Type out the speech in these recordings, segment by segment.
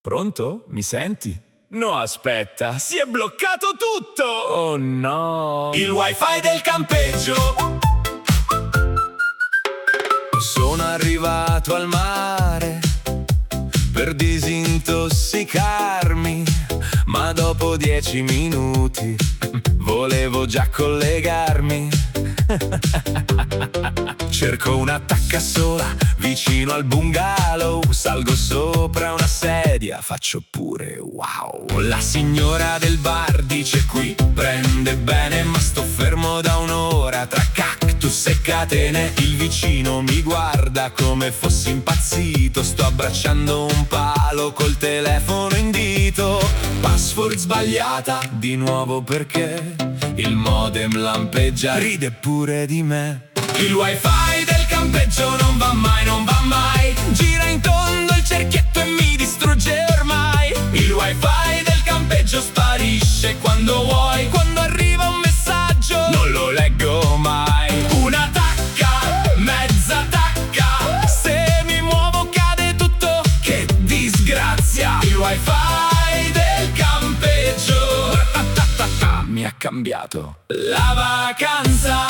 Pronto? Mi senti? No, aspetta, si è bloccato tutto! Oh no! Il wifi del campeggio! Sono arrivato al mare per disintossicarmi, ma dopo 10 minuti volevo già collegarmi. Cerco una tacca sola vicino al bungalow, salgo sopra una sedia, faccio pure wow. La signora del bar dice qui prende bene, ma sto fermo da un'ora tra cactus e catene. Il vicino mi guarda come fossi impazzito, sto abbracciando un palo col telefono in dito. Password sbagliata, di nuovo perché il modem lampeggia, ride pure di me. Il wifi del campeggio non va mai, non va mai, gira in tondo il cerchietto e mi distrugge ormai. Il wifi del campeggio sparisce quando vuoi, quando arriva un messaggio non lo leggo mai. Una tacca, mezza tacca, se mi muovo cade tutto, che disgrazia. Il wifi del campeggio mi ha cambiato la vacanza.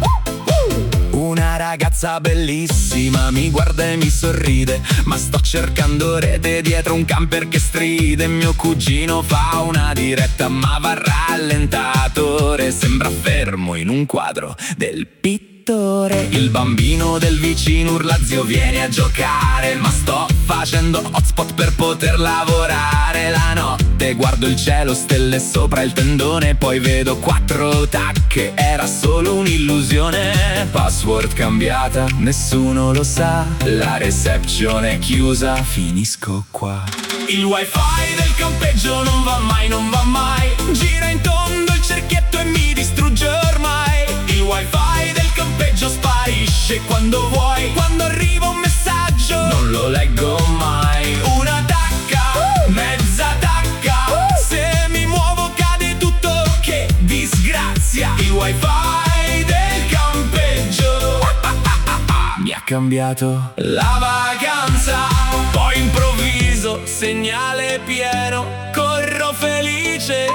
Una ragazza bellissima mi guarda e mi sorride, ma sto cercando rete dietro un camper che stride. Mio cugino fa una diretta ma va rallentatore, sembra fermo in un quadro del pittore. Il bambino del vicino urla zio vieni a giocare, ma sto facendo hotspot per poter lavorare. La notte guardo il cielo, stelle sopra il tendone, poi vedo 4 tacche, era solo un'illusione. Password cambiata, nessuno lo sa, la reception è chiusa, finisco qua. Il wifi del campeggio non va mai, non va mai, gira in tondo il cerchietto e mi distrugge ormai. Il wifi del campeggio sparisce quando vuoi, quando arriva un messaggio non lo leggo mai. Una tacca, mezza tacca, se mi muovo cade tutto, che disgrazia. Il wifi del campeggio mi ha cambiato la vacanza. Poi improvviso, segnale pieno, corro felice,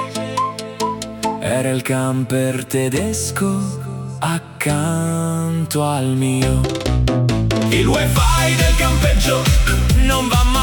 era il camper tedesco accanto al mio. Il wifi del campeggio non va mai.